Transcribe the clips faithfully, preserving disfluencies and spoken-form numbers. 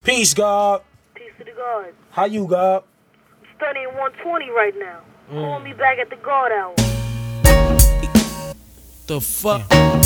Peace, God. Peace to the God. How you, God? I'm studying one twenty right now. Mm. Call me back at the God hour. The fuck?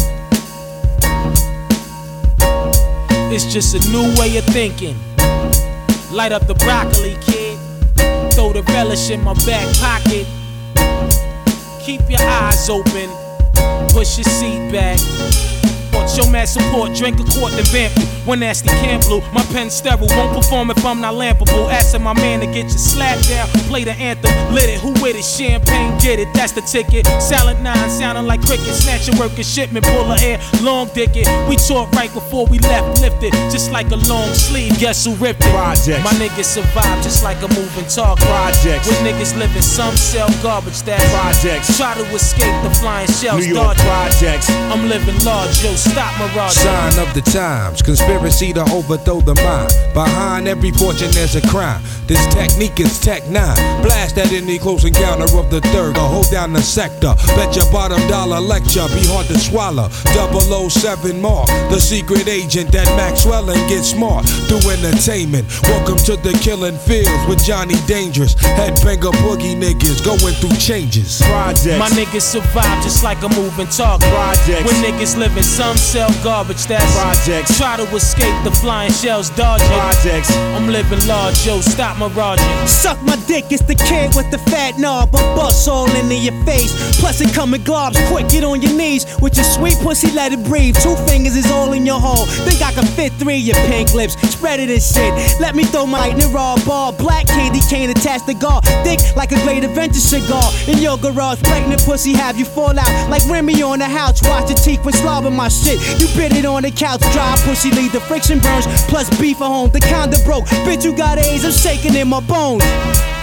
It's just a new way of thinking. Light up the broccoli, kid. Throw the relish in my back pocket. Keep your eyes open. Push your seat back. Show mad support, drink a quart, then vamp you. One nasty can blue, my pen sterile. Won't perform if I'm not lampable. Asking my man to get your slap down. Play the anthem, lit it, who with it? Champagne, get it, that's the ticket. Silent nine, sounding like cricket. Snatch a worker, shipment, pull her air, long dick it. We talked right before we left, lifted. Just like a long sleeve, guess who ripped it? Projects. My niggas survive just like a moving target. Projects. With niggas living, some sell garbage that Projects. Try to escape the flying shells. New York Projects. I'm living large, yo, stop mirage. Sign of the times, conspiracy to overthrow the mind. Behind every fortune there's a crime. This technique is Tech nine. Blast at any close encounter of the third, or hold down the sector. Bet your bottom dollar lecture be hard to swallow. double oh seven Mark, the secret agent that Maxwell and get smart through entertainment. Welcome to the killing fields with Johnny Dangerous. Headbanger boogie niggas going through changes. Projects. My niggas survive just like a moving target. Projects. When niggas living, some sell garbage that's Projects. Try to escape the flying shells dodging. Projects. I'm living large, yo, stop miraging. Suck my dick, it's the kid with the fat knob, but bust all into your face. Plus it come in globs, quick, get on your knees. With your sweet pussy, let it breathe. Two fingers is all in your hole. Think I can fit three of your pink lips. Spread it and shit. Let me throw my lightning raw ball. Black candy cane attached to guard. Thick like a great adventure cigar. In your garage, pregnant pussy have you fall out like Remy on the couch. Watch your teeth when slobbing my shit. You bit it on the couch, dry pussy leave the friction burns. Plus beef at home, the kinda broke. Bitch, you got AIDS, I'm shaking in my bones.